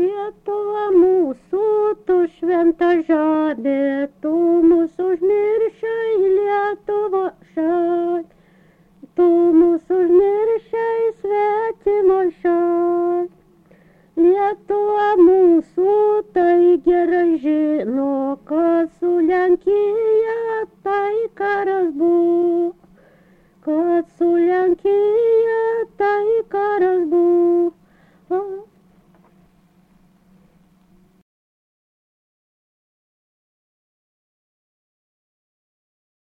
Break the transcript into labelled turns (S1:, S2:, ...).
S1: Lietuva mūsų, tu šventa žemė, tu mūsų užmiršai Lietuva šal. Tu mūsų užmiršai svetimo šal. Lietuva mūsų tai gerai žino, kad su Lenkija tai karas buvo. Kad su Lenkija tai karas buvo.